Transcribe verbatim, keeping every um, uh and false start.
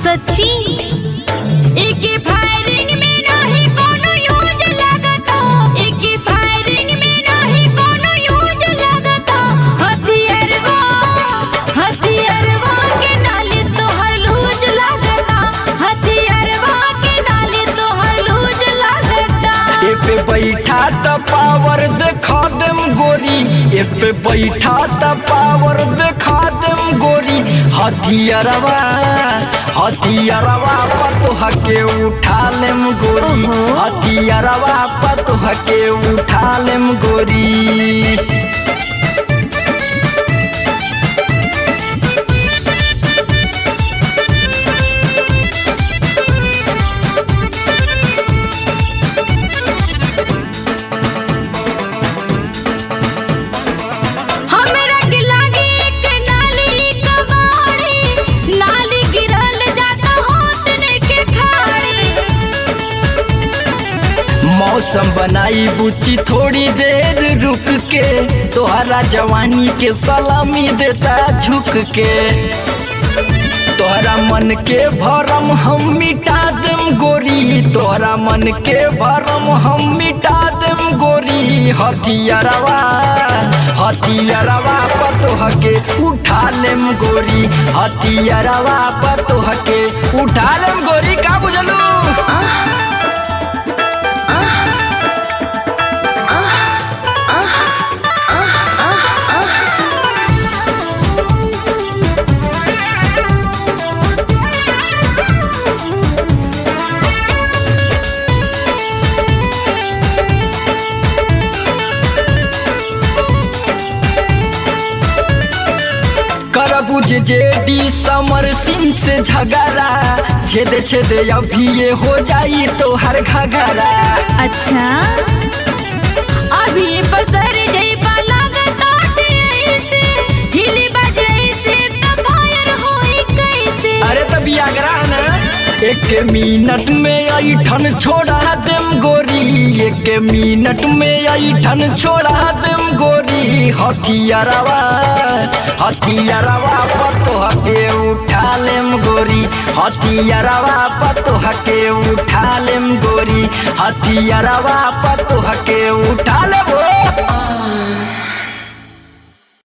सच्ची एके फायरिंग में नाही कोनो यूज लगता, एके फायरिंग में नाही कोनो यूज लगता। हथियारवा हथियारवा के नाले तोहर लूज लगता, हथियारवा के नाले तोहर लूज लगता। ए पे बैठा त पावर देखा देम गोरी, ए पे बैठा त पावर देखा देम गोरी। हथियारवा हथियारवा पतोह के उठा लेम गोरी, हथियारवा पतोह के उठा लेम गोरी। मौसम बनाई बुच्ची थोड़ी देर रुक के, तोहरा जवानी के सलामी देता झुक के। तोहरा मन के भरम हम मिटा देम गोरी, तोहरा मन के भरम हम मिटा देम गोरी। हथियारवा हथियारवा पतोह के उठा लेम गोरी, हथियारवा पतोह के उठा लेम गोरी। का बुझलू? करबुझ जेडी समर सिंह से झगड़ा, छेद छेद अभी ये हो जाई तो हर घगरा। अच्छा अभी पसर जई लगता ऐसे, हिली बजे से तब फायर होई कैसे। अरे तभी आगरा ना एक मिनट में आई ठन छोड़ा देम गोरी, एक मिनट में आई ठन छोड़ा देम गोरी। हथियारवा हथियारवा पतोह के उठा लेम गोरी, हथियारवा पतोह के उठा लेम गोरी, हथियारवा पतोह के उठा